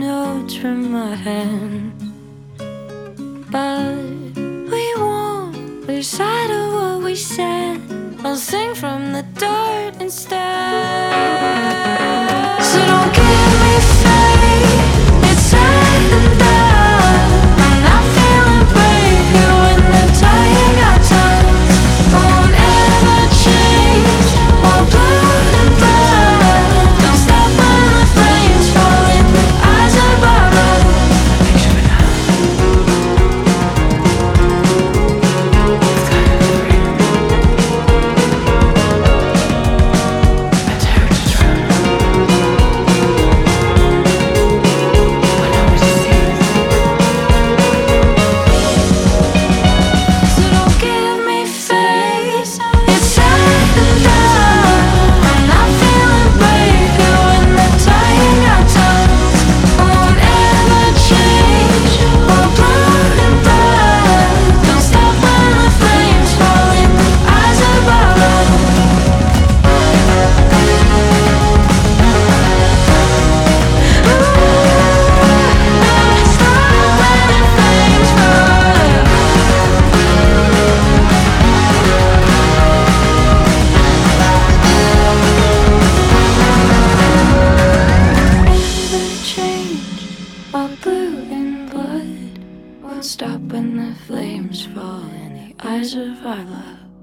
notes from my hand, but we won't lose sight of what we said. I'll sing from the dirt instead. So don't give me faith, it's said and done. I'm not feeling brave here when the tide got turned. Won't ever change, more blood and blood. Don't stop when the flames fall in the eyes of our love. Blue in blood won't stop when the flames fall in the eyes of our love.